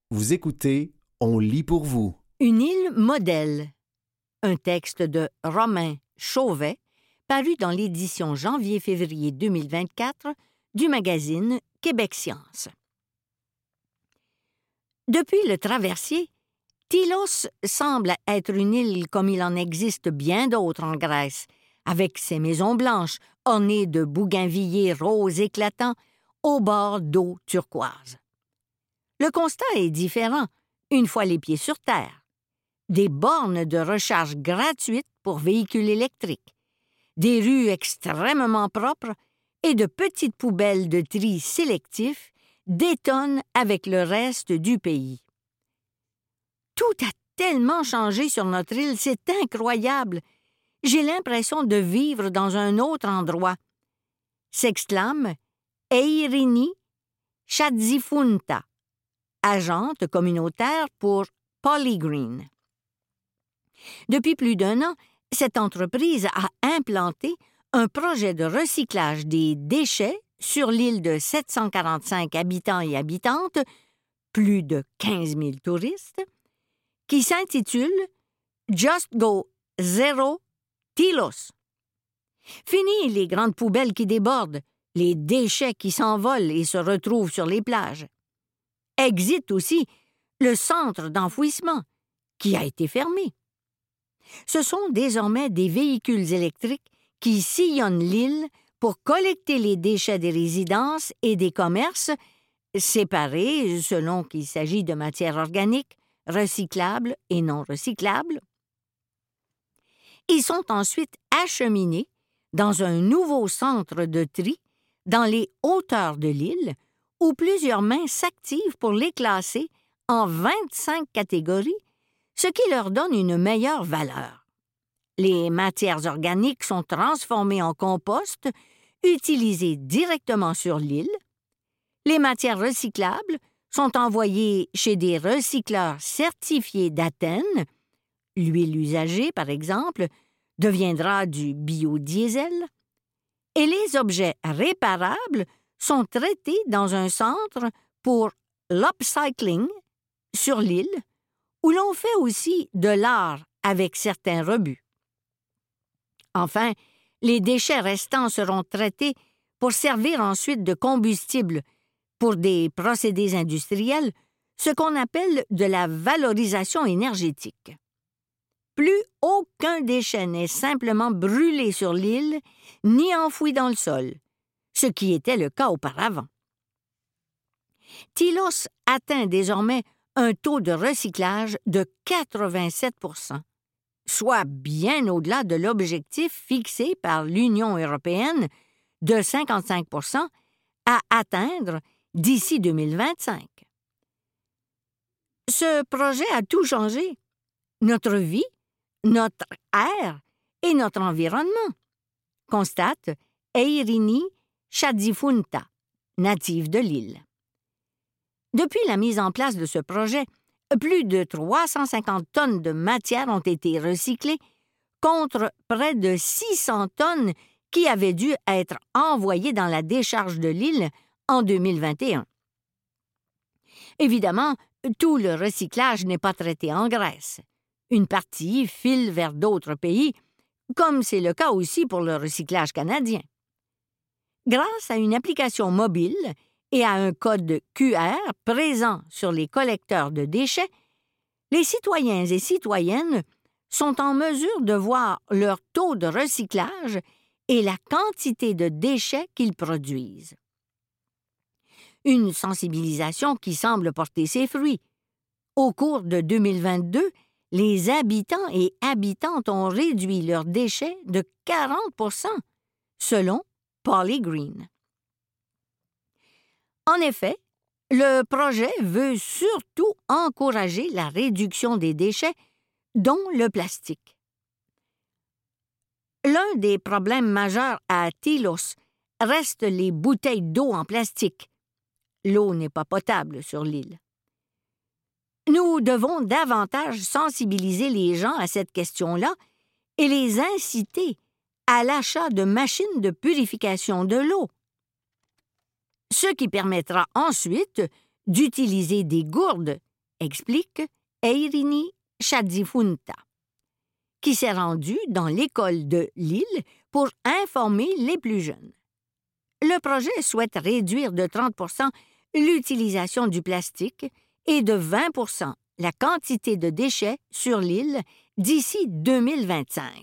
Vous écoutez, on lit pour vous. Une île modèle. Un texte de Romain Chauvet, paru dans l'édition janvier-février 2024 du magazine Québec Science. Depuis le traversier, Tylos semble être une île comme il en existe bien d'autres en Grèce, avec ses maisons blanches ornées de bougainvilliers roses éclatants au bord d'eau turquoise. Le constat est différent une fois les pieds sur terre. Des bornes de recharge gratuites pour véhicules électriques, des rues extrêmement propres et de petites poubelles de tri sélectif détonnent avec le reste du pays. Tout a tellement changé sur notre île, c'est incroyable. J'ai l'impression de vivre dans un autre endroit, s'exclame Eirini Chadzifunta, agente communautaire pour Polygreen. Depuis plus d'1 an, cette entreprise a implanté un projet de recyclage des déchets sur l'île de 745 habitants et habitantes, plus de 15 000 touristes, qui s'intitule « Just Go Zero Tylos ». Fini les grandes poubelles qui débordent, les déchets qui s'envolent et se retrouvent sur les plages. Exit aussi le centre d'enfouissement, qui a été fermé. Ce sont désormais des véhicules électriques qui sillonnent l'île pour collecter les déchets des résidences et des commerces, séparés selon qu'il s'agit de matières organiques, recyclables et non recyclables. Ils sont ensuite acheminés dans un nouveau centre de tri dans les hauteurs de l'île, où plusieurs mains s'activent pour les classer en 25 catégories, ce qui leur donne une meilleure valeur. Les matières organiques sont transformées en compost, utilisées directement sur l'île. Les matières recyclables sont envoyées chez des recycleurs certifiés d'Athènes. L'huile usagée, par exemple, deviendra du biodiesel. Et les objets réparables sont traités dans un centre pour l'upcycling sur l'île, où l'on fait aussi de l'art avec certains rebuts. Enfin, les déchets restants seront traités pour servir ensuite de combustible pour des procédés industriels, ce qu'on appelle de la valorisation énergétique. Plus aucun déchet n'est simplement brûlé sur l'île ni enfoui dans le sol, ce qui était le cas auparavant. Tylos atteint désormais un taux de recyclage de 87 %, soit bien au-delà de l'objectif fixé par l'Union européenne de 55 % à atteindre d'ici 2025. Ce projet a tout changé. Notre vie, notre air et notre environnement, constate Eirini Chadzifunta, native de l'île. Depuis la mise en place de ce projet, plus de 350 tonnes de matière ont été recyclées contre près de 600 tonnes qui avaient dû être envoyées dans la décharge de l'île en 2021. Évidemment, tout le recyclage n'est pas traité en Grèce. Une partie file vers d'autres pays, comme c'est le cas aussi pour le recyclage canadien. Grâce à une application mobile et à un code QR présent sur les collecteurs de déchets, les citoyens et citoyennes sont en mesure de voir leur taux de recyclage et la quantité de déchets qu'ils produisent. Une sensibilisation qui semble porter ses fruits. Au cours de 2022, les habitants et habitantes ont réduit leurs déchets de 40 %, selon Polygreen. En effet, le projet veut surtout encourager la réduction des déchets, dont le plastique. L'un des problèmes majeurs à Tylos reste les bouteilles d'eau en plastique. L'eau n'est pas potable sur l'île. Nous devons davantage sensibiliser les gens à cette question-là et les inciter à l'achat de machines de purification de l'eau, ce qui permettra ensuite d'utiliser des gourdes explique Eirini Chadzifunta, qui s'est rendu dans l'école de l'île pour informer les plus jeunes. Le projet souhaite réduire de 30 % l'utilisation du plastique et de 20 % la quantité de déchets sur l'île d'ici 2025.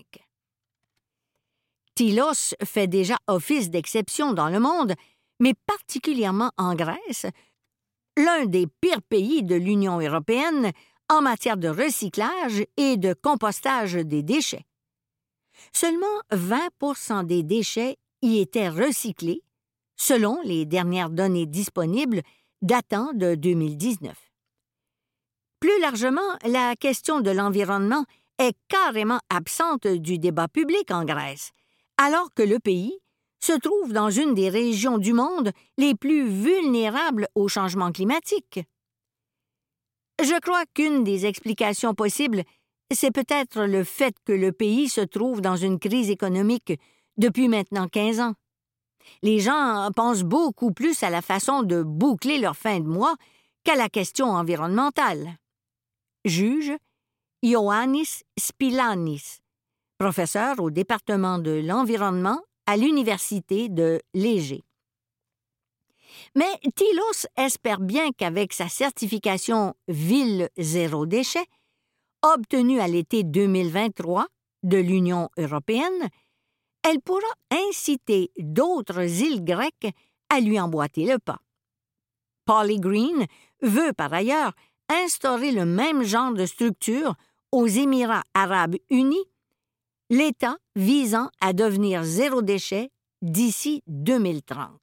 Tylos fait déjà office d'exception dans le monde, mais particulièrement en Grèce, l'un des pires pays de l'Union européenne en matière de recyclage et de compostage des déchets. Seulement 20 % des déchets y étaient recyclés, selon les dernières données disponibles datant de 2019. Plus largement, la question de l'environnement est carrément absente du débat public en Grèce, alors que le pays se trouve dans une des régions du monde les plus vulnérables au changement climatique. Je crois qu'une des explications possibles, c'est peut-être le fait que le pays se trouve dans une crise économique depuis maintenant 15 ans. Les gens pensent beaucoup plus à la façon de boucler leur fin de mois qu'à la question environnementale. Juge Ioannis Spilanis, professeur au département de l'environnement à l'université de l'Égée. Mais Tylos espère bien qu'avec sa certification Ville zéro déchet, obtenue à l'été 2023 de l'Union européenne, elle pourra inciter d'autres îles grecques à lui emboîter le pas. Polygreen veut par ailleurs instaurer le même genre de structure aux Émirats arabes unis, l'État visant à devenir zéro déchet d'ici 2030.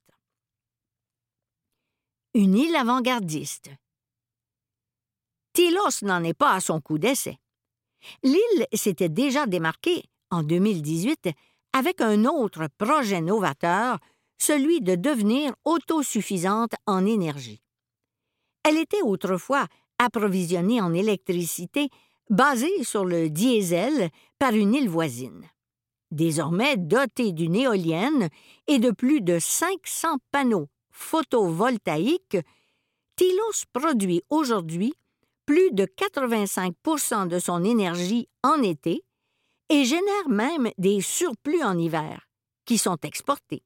Une île avant-gardiste. Tylos n'en est pas à son coup d'essai. L'île s'était déjà démarquée, en 2018, avec un autre projet novateur, celui de devenir autosuffisante en énergie. Elle était autrefois approvisionnée en électricité basée sur le diesel par une île voisine. Désormais dotée d'une éolienne et de plus de 500 panneaux photovoltaïques, Tylos produit aujourd'hui plus de 85 % de son énergie en été et génère même des surplus en hiver, qui sont exportés.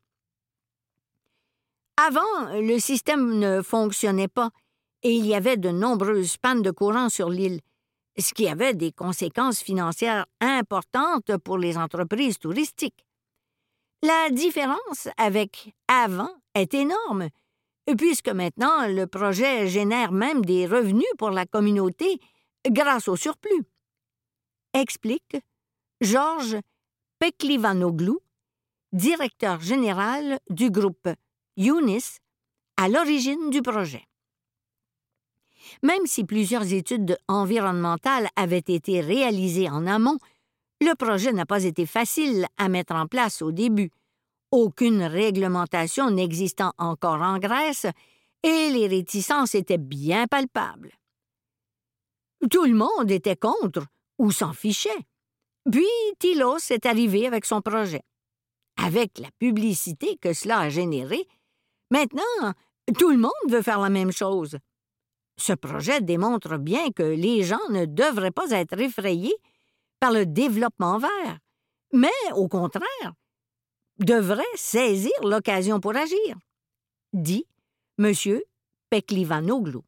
Avant, le système ne fonctionnait pas et il y avait de nombreuses pannes de courant sur l'île, ce qui avait des conséquences financières importantes pour les entreprises touristiques. La différence avec avant est énorme, puisque maintenant le projet génère même des revenus pour la communauté grâce au surplus. Explique Georges Peklivanoglu, directeur général du groupe Younis, à l'origine du projet. Même si plusieurs études environnementales avaient été réalisées en amont, le projet n'a pas été facile à mettre en place au début. Aucune réglementation n'existant encore en Grèce et les réticences étaient bien palpables. Tout le monde était contre ou s'en fichait. Puis Tylos est arrivé avec son projet. Avec la publicité que cela a générée, maintenant, tout le monde veut faire la même chose. Ce projet démontre bien que les gens ne devraient pas être effrayés par le développement vert, mais au contraire, devraient saisir l'occasion pour agir, dit M. Peklivanoglu.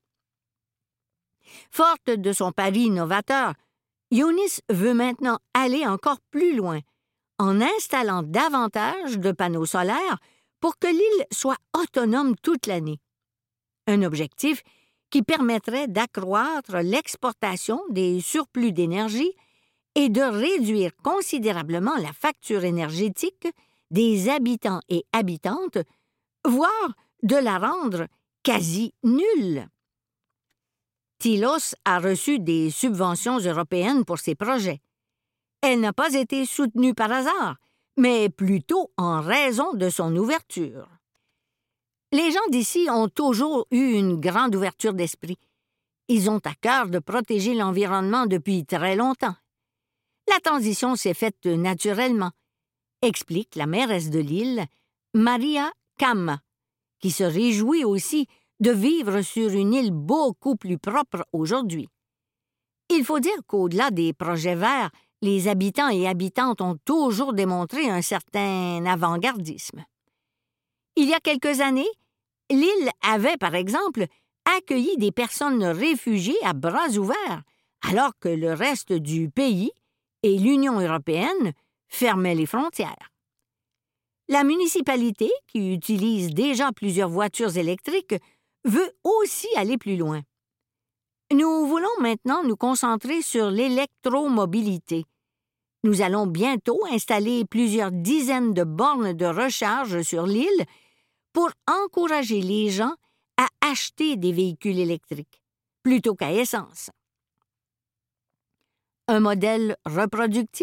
Forte de son pari novateur, Younis veut maintenant aller encore plus loin en installant davantage de panneaux solaires pour que l'île soit autonome toute l'année. Un objectif qui permettrait d'accroître l'exportation des surplus d'énergie et de réduire considérablement la facture énergétique des habitants et habitantes, voire de la rendre quasi nulle. Tylos a reçu des subventions européennes pour ses projets. Elle n'a pas été soutenue par hasard, mais plutôt en raison de son ouverture. Les gens d'ici ont toujours eu une grande ouverture d'esprit. Ils ont à cœur de protéger l'environnement depuis très longtemps. La transition s'est faite naturellement, explique la mairesse de l'île, Maria Kamma, qui se réjouit aussi de vivre sur une île beaucoup plus propre aujourd'hui. Il faut dire qu'au-delà des projets verts, les habitants et habitantes ont toujours démontré un certain avant-gardisme. Il y a quelques années, l'île avait, par exemple, accueilli des personnes réfugiées à bras ouverts, alors que le reste du pays et l'Union européenne fermaient les frontières. La municipalité, qui utilise déjà plusieurs voitures électriques, veut aussi aller plus loin. Nous voulons maintenant nous concentrer sur l'électromobilité. Nous allons bientôt installer plusieurs dizaines de bornes de recharge sur l'île pour encourager les gens à acheter des véhicules électriques, plutôt qu'à essence. Un modèle reproductible?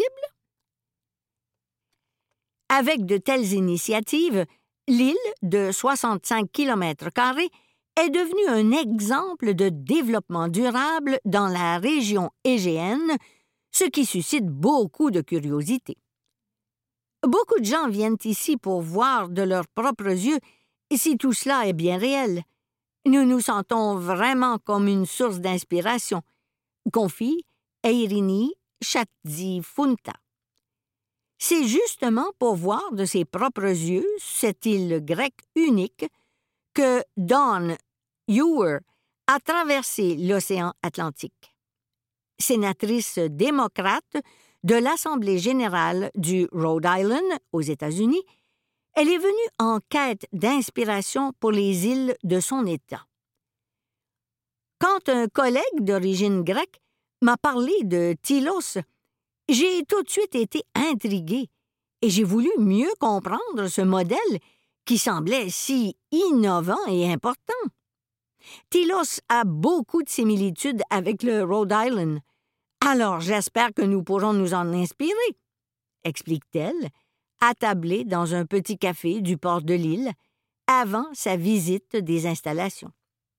Avec de telles initiatives, l'île de 65 km² est devenue un exemple de développement durable dans la région égéenne, ce qui suscite beaucoup de curiosité. Beaucoup de gens viennent ici pour voir de leurs propres yeux si tout cela est bien réel. Nous nous sentons vraiment comme une source d'inspiration, confie Eirini Chatzifunta. C'est justement pour voir de ses propres yeux cette île grecque unique que Dawn Ewer a traversé l'océan Atlantique. Sénatrice démocrate de l'Assemblée générale du Rhode Island aux États-Unis, elle est venue en quête d'inspiration pour les îles de son État. Quand un collègue d'origine grecque m'a parlé de Tylos, j'ai tout de suite été intriguée et j'ai voulu mieux comprendre ce modèle qui semblait si innovant et important. Tylos a beaucoup de similitudes avec le Rhode Island, alors j'espère que nous pourrons nous en inspirer, explique-t-elle, attablée dans un petit café du port de l'île, avant sa visite des installations.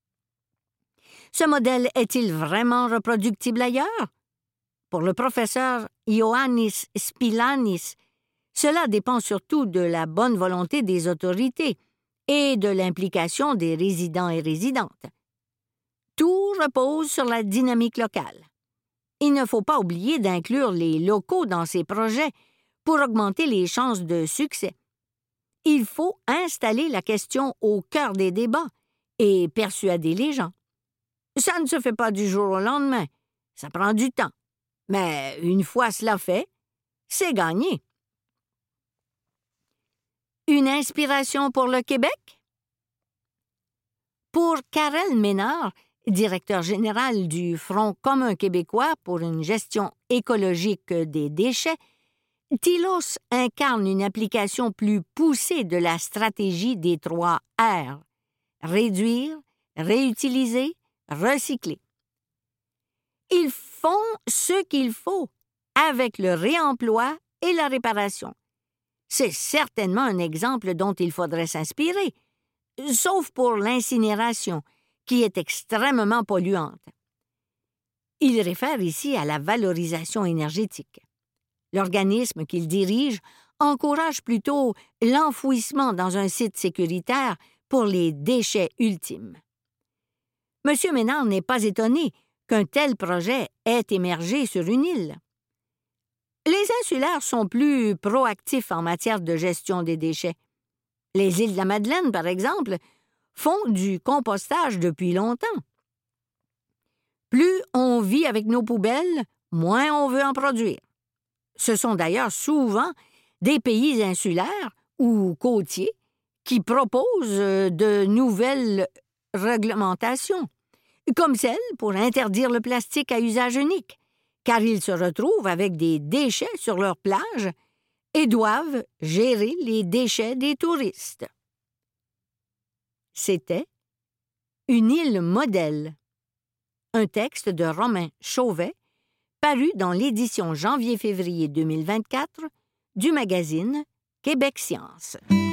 Ce modèle est-il vraiment reproductible ailleurs? Pour le professeur Ioannis Spilanis, cela dépend surtout de la bonne volonté des autorités et de l'implication des résidents et résidentes. Tout repose sur la dynamique locale. Il ne faut pas oublier d'inclure les locaux dans ces projets pour augmenter les chances de succès. Il faut installer la question au cœur des débats et persuader les gens. Ça ne se fait pas du jour au lendemain, ça prend du temps. Mais une fois cela fait, c'est gagné. Une inspiration pour le Québec? Pour Karel Ménard, directeur général du Front commun québécois pour une gestion écologique des déchets, Tylos incarne une application plus poussée de la stratégie des 3 R: réduire, réutiliser, recycler. Ils font ce qu'il faut avec le réemploi et la réparation. C'est certainement un exemple dont il faudrait s'inspirer, sauf pour l'incinération, qui est extrêmement polluante. Il réfère ici à la valorisation énergétique. L'organisme qu'il dirige encourage plutôt l'enfouissement dans un site sécuritaire pour les déchets ultimes. M. Ménard n'est pas étonné qu'un tel projet ait émergé sur une île. Les insulaires sont plus proactifs en matière de gestion des déchets. Les îles de la Madeleine, par exemple, font du compostage depuis longtemps. Plus on vit avec nos poubelles, moins on veut en produire. Ce sont d'ailleurs souvent des pays insulaires ou côtiers qui proposent de nouvelles réglementations, comme celle pour interdire le plastique à usage unique, car ils se retrouvent avec des déchets sur leur plage et doivent gérer les déchets des touristes. C'était Une île modèle, un texte de Romain Chauvet, paru dans l'édition janvier-février 2024 du magazine Québec Science.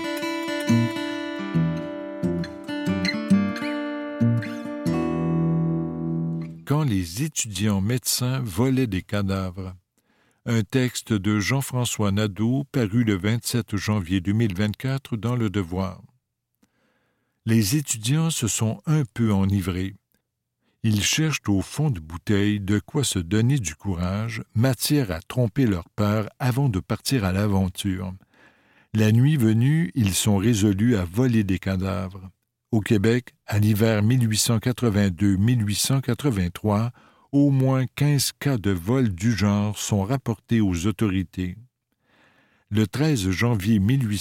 Quand les étudiants médecins volaient des cadavres. Un texte de Jean-François Nadeau paru le 27 janvier 2024 dans Le Devoir. Les étudiants se sont un peu enivrés. Ils cherchent au fond de bouteille de quoi se donner du courage, matière à tromper leur peur avant de partir à l'aventure. La nuit venue, ils sont résolus à voler des cadavres. Au Québec, à l'hiver 1882-1883, au moins 15 cas de vol du genre sont rapportés aux autorités. Le 13 janvier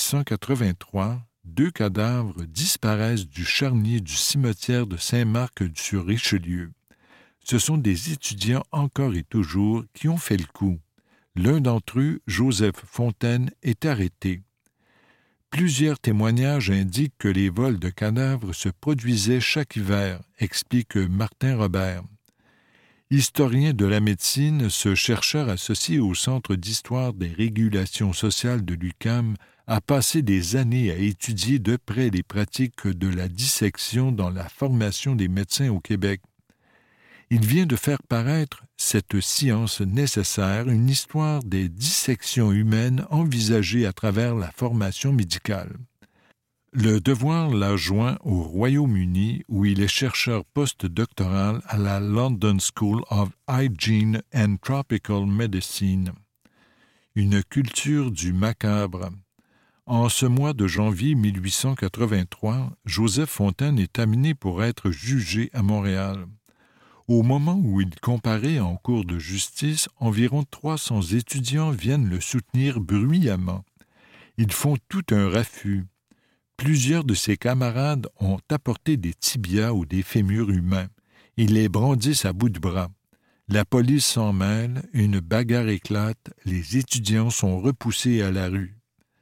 1883, 2 cadavres disparaissent du charnier du cimetière de Saint-Marc-sur-Richelieu. Ce sont des étudiants encore et toujours qui ont fait le coup. L'un d'entre eux, Joseph Fontaine, est arrêté. Plusieurs témoignages indiquent que les vols de cadavres se produisaient chaque hiver, explique Martin Robert. Historien de la médecine, ce chercheur associé au Centre d'histoire des régulations sociales de l'UQAM a passé des années à étudier de près les pratiques de la dissection dans la formation des médecins au Québec. Il vient de faire paraître cette science nécessaire, une histoire des dissections humaines envisagées à travers la formation médicale. Le Devoir l'a joint au Royaume-Uni, où il est chercheur postdoctoral à la London School of Hygiene and Tropical Medicine. Une culture du macabre. En ce mois de janvier 1883, Joseph Fontaine est amené pour être jugé à Montréal. Au moment où il comparaît en cour de justice, environ 300 étudiants viennent le soutenir bruyamment. Ils font tout un raffut. Plusieurs de ses camarades ont apporté des tibias ou des fémurs humains. Ils les brandissent à bout de bras. La police s'en mêle, une bagarre éclate, les étudiants sont repoussés à la rue.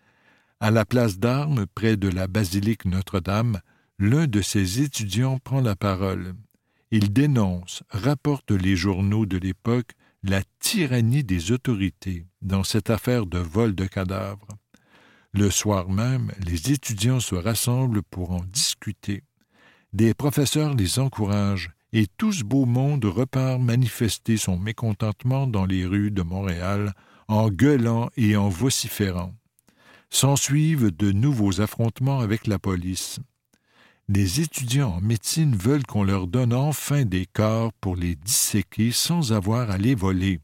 À la place d'Armes, près de la basilique Notre-Dame, l'un de ces étudiants prend la parole. Il dénonce, rapporte les journaux de l'époque, la tyrannie des autorités dans cette affaire de vol de cadavres. Le soir même, les étudiants se rassemblent pour en discuter. Des professeurs les encouragent et tout ce beau monde repart manifester son mécontentement dans les rues de Montréal en gueulant et en vociférant. S'ensuivent de nouveaux affrontements avec la police. Les étudiants en médecine veulent qu'on leur donne enfin des corps pour les disséquer sans avoir à les voler.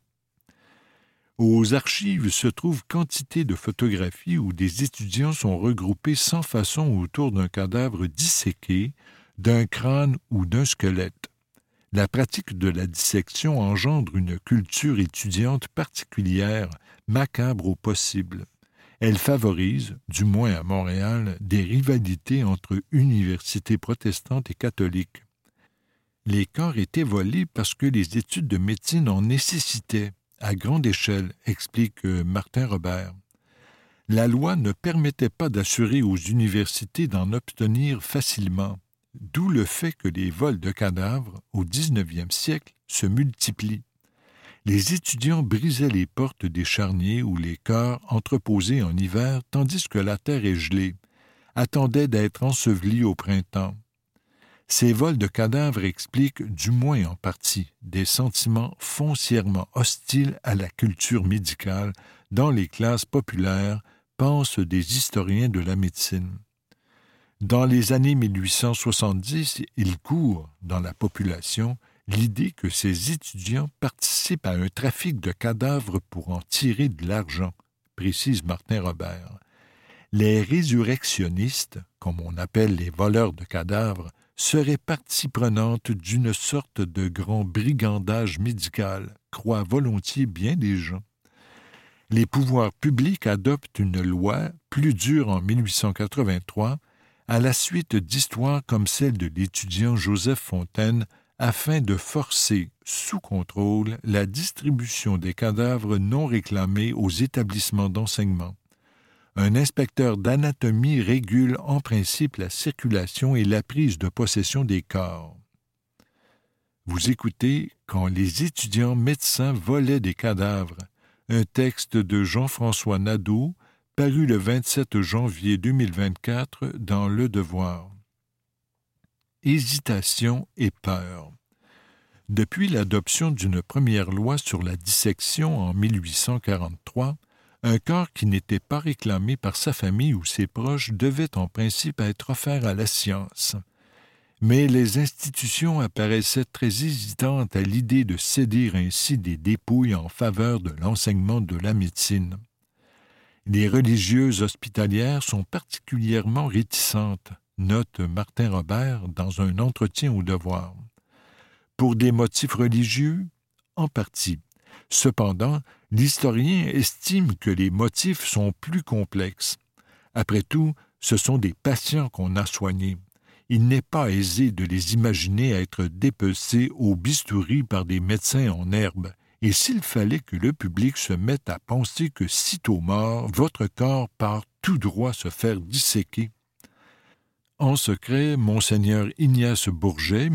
Aux archives se trouvent quantité de photographies où des étudiants sont regroupés sans façon autour d'un cadavre disséqué, d'un crâne ou d'un squelette. La pratique de la dissection engendre une culture étudiante particulière, macabre au possible. Elle favorise, du moins à Montréal, des rivalités entre universités protestantes et catholiques. Les corps étaient volés parce que les études de médecine en nécessitaient, à grande échelle, explique Martin Robert. La loi ne permettait pas d'assurer aux universités d'en obtenir facilement, d'où le fait que les vols de cadavres, au 19e siècle, se multiplient. Les étudiants brisaient les portes des charniers ou les corps entreposés en hiver tandis que la terre est gelée, attendaient d'être ensevelis au printemps. Ces vols de cadavres expliquent, du moins en partie, des sentiments foncièrement hostiles à la culture médicale dans les classes populaires, pensent des historiens de la médecine. Dans les années 1870, il court, dans la population, l'idée que ces étudiants participent à un trafic de cadavres pour en tirer de l'argent, précise Martin Robert. Les résurrectionnistes, comme on appelle les voleurs de cadavres, seraient partie prenante d'une sorte de grand brigandage médical, croient volontiers bien des gens. Les pouvoirs publics adoptent une loi, plus dure en 1883, à la suite d'histoires comme celle de l'étudiant Joseph Fontaine, afin de forcer, sous contrôle, la distribution des cadavres non réclamés aux établissements d'enseignement. Un inspecteur d'anatomie régule en principe la circulation et la prise de possession des corps. Vous écoutez « Quand les étudiants médecins volaient des cadavres », un texte de Jean-François Nadeau, paru le 27 janvier 2024 dans Le Devoir. Hésitation et peur. Depuis l'adoption d'une première loi sur la dissection en 1843, Un corps qui n'était pas réclamé par sa famille ou ses proches devait en principe être offert à la science. Mais les institutions apparaissaient très hésitantes à l'idée de céder ainsi des dépouilles en faveur de l'enseignement de la médecine. Les religieuses hospitalières sont particulièrement réticentes, note Martin Robert dans un entretien au Devoir. Pour des motifs religieux? En partie. Cependant, l'historien estime que les motifs sont plus complexes. Après tout, ce sont des patients qu'on a soignés. Il n'est pas aisé de les imaginer être dépecés au bistouri par des médecins en herbe. Et s'il fallait que le public se mette à penser que, sitôt mort, votre corps part tout droit se faire disséquer. En secret, Monseigneur Ignace Bourget,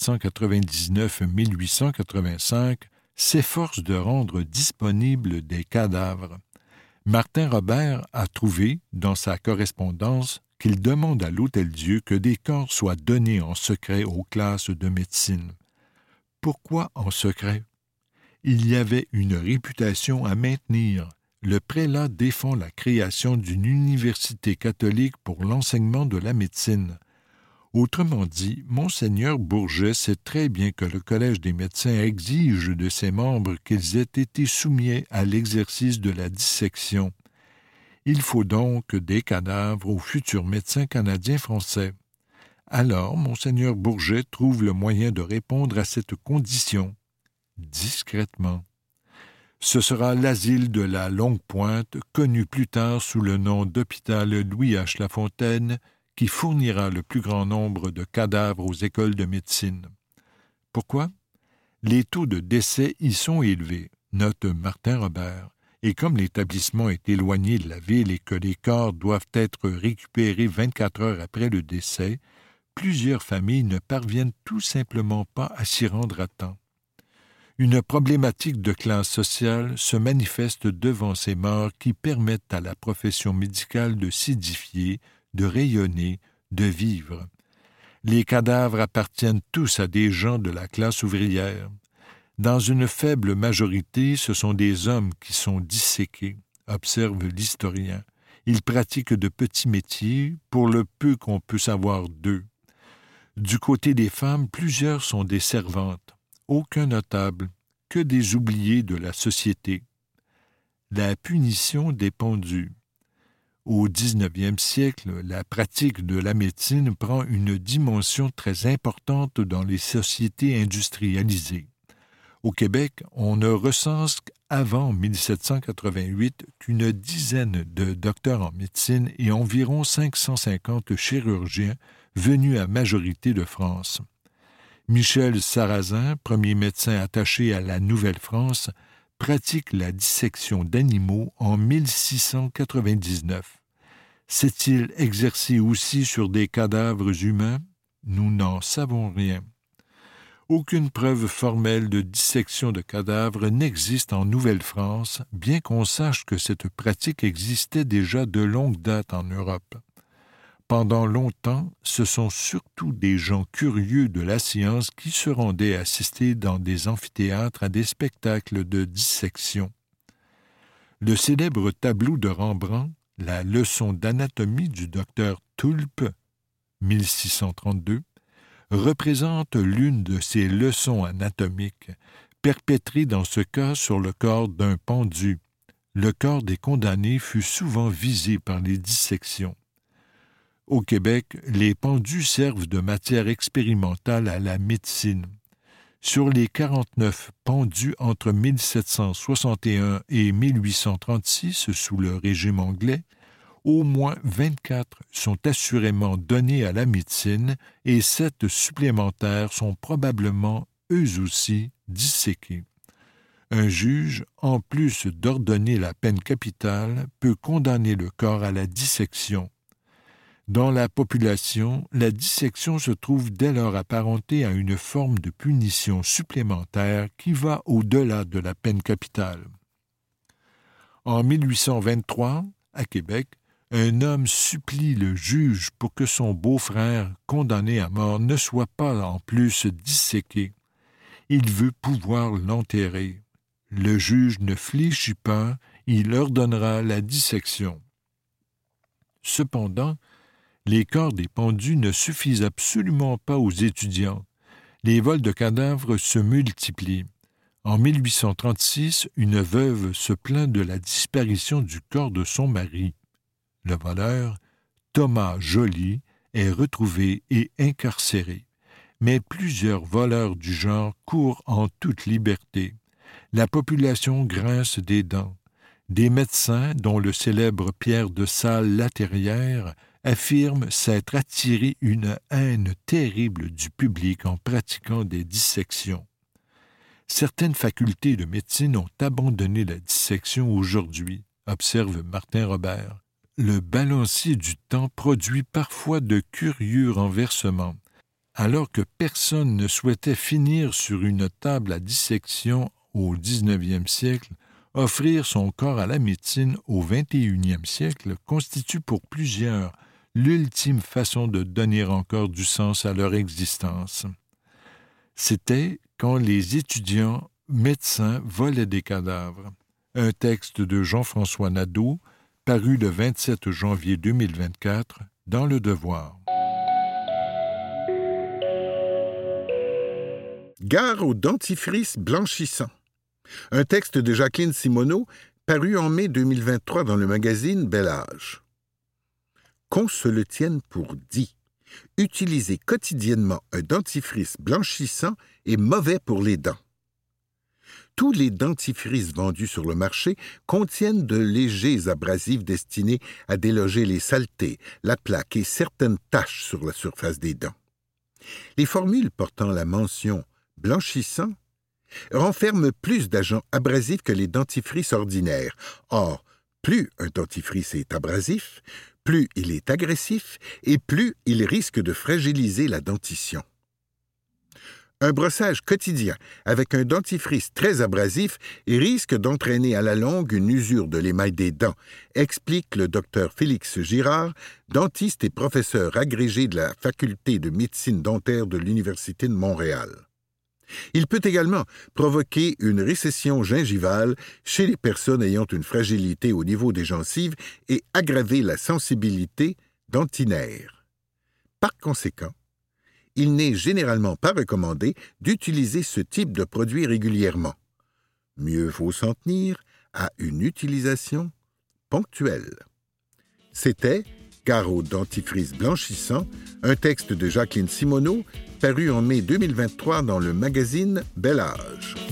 1799-1885, s'efforce de rendre disponibles des cadavres. Martin Robert a trouvé, dans sa correspondance, qu'il demande à l'Hôtel-Dieu que des corps soient donnés en secret aux classes de médecine. Pourquoi en secret? Il y avait une réputation à maintenir. Le prélat défend la création d'une université catholique pour l'enseignement de la médecine. Autrement dit, Monseigneur Bourget sait très bien que le Collège des médecins exige de ses membres qu'ils aient été soumis à l'exercice de la dissection. Il faut donc des cadavres aux futurs médecins canadiens-français. Alors, Monseigneur Bourget trouve le moyen de répondre à cette condition, discrètement. Ce sera l'asile de la Longue-Pointe, connu plus tard sous le nom d'hôpital Louis H. Lafontaine, qui fournira le plus grand nombre de cadavres aux écoles de médecine. Pourquoi? Les taux de décès y sont élevés, note Martin Robert. Et comme l'établissement est éloigné de la ville et que les corps doivent être récupérés 24 heures après le décès, plusieurs familles ne parviennent tout simplement pas à s'y rendre à temps. Une problématique de classe sociale se manifeste devant ces morts qui permettent à la profession médicale de s'édifier, de rayonner, de vivre. Les cadavres appartiennent tous à des gens de la classe ouvrière. Dans une faible majorité, ce sont des hommes qui sont disséqués, observe l'historien. Ils pratiquent de petits métiers, pour le peu qu'on peut savoir d'eux. Du côté des femmes, plusieurs sont des servantes, aucun notable, que des oubliés de la société. La punition des pendus. Au 19e siècle, la pratique de la médecine prend une dimension très importante dans les sociétés industrialisées. Au Québec, on ne recense avant 1788 qu'une dizaine de docteurs en médecine et environ 550 chirurgiens venus à majorité de France. Michel Sarrazin, premier médecin attaché à la Nouvelle-France, pratique la dissection d'animaux en 1699. S'est-il exercé aussi sur des cadavres humains? Nous n'en savons rien. Aucune preuve formelle de dissection de cadavres n'existe en Nouvelle-France, bien qu'on sache que cette pratique existait déjà de longue date en Europe. Pendant longtemps, ce sont surtout des gens curieux de la science qui se rendaient assister dans des amphithéâtres à des spectacles de dissection. Le célèbre tableau de Rembrandt, la leçon d'anatomie du docteur Tulpe, 1632, représente l'une de ces leçons anatomiques, perpétrées dans ce cas sur le corps d'un pendu. Le corps des condamnés fut souvent visé par les dissections. Au Québec, les pendus servent de matière expérimentale à la médecine. Sur les 49 pendus entre 1761 et 1836 sous le régime anglais, au moins 24 sont assurément donnés à la médecine et 7 supplémentaires sont probablement, eux aussi, disséqués. Un juge, en plus d'ordonner la peine capitale, peut condamner le corps à la dissection. Dans la population, la dissection se trouve dès lors apparentée à une forme de punition supplémentaire qui va au-delà de la peine capitale. En 1823, à Québec, un homme supplie le juge pour que son beau-frère, condamné à mort, ne soit pas en plus disséqué. Il veut pouvoir l'enterrer. Le juge ne fléchit pas, il ordonnera la dissection. Cependant, les corps des pendus ne suffisent absolument pas aux étudiants. Les vols de cadavres se multiplient. En 1836, une veuve se plaint de la disparition du corps de son mari. Le voleur, Thomas Joly, est retrouvé et incarcéré. Mais plusieurs voleurs du genre courent en toute liberté. La population grince des dents. Des médecins, dont le célèbre Pierre de Salles-Laterrière, affirment s'être attiré une haine terrible du public en pratiquant des dissections. Certaines facultés de médecine ont abandonné la dissection aujourd'hui, observe Martin Robert. Le balancier du temps produit parfois de curieux renversements. Alors que personne ne souhaitait finir sur une table à dissection au 19e siècle, offrir son corps à la médecine au 21e siècle constitue pour plusieurs l'ultime façon de donner encore du sens à leur existence. C'était quand les étudiants médecins volaient des cadavres. Un texte de Jean-François Nadeau, paru le 27 janvier 2024 dans Le Devoir. Gare au dentifrice blanchissant. Un texte de Jacqueline Simoneau, paru en mai 2023 dans le magazine Bel Âge. Qu'on se le tienne pour dit, utiliser quotidiennement un dentifrice blanchissant est mauvais pour les dents. Tous les dentifrices vendus sur le marché contiennent de légers abrasifs destinés à déloger les saletés, la plaque et certaines taches sur la surface des dents. Les formules portant la mention « blanchissant » renferment plus d'agents abrasifs que les dentifrices ordinaires. Or, plus un dentifrice est abrasif, plus il est agressif et plus il risque de fragiliser la dentition. Un brossage quotidien avec un dentifrice très abrasif risque d'entraîner à la longue une usure de l'émail des dents, explique le docteur Félix Girard, dentiste et professeur agrégé de la faculté de médecine dentaire de l'Université de Montréal. Il peut également provoquer une récession gingivale chez les personnes ayant une fragilité au niveau des gencives et aggraver la sensibilité dentinaire. Par conséquent, il n'est généralement pas recommandé d'utiliser ce type de produit régulièrement. Mieux vaut s'en tenir à une utilisation ponctuelle. C'était Gare au dentifrice blanchissant, un texte de Jacqueline Simoneau, paru en mai 2023 dans le magazine Bel Âge.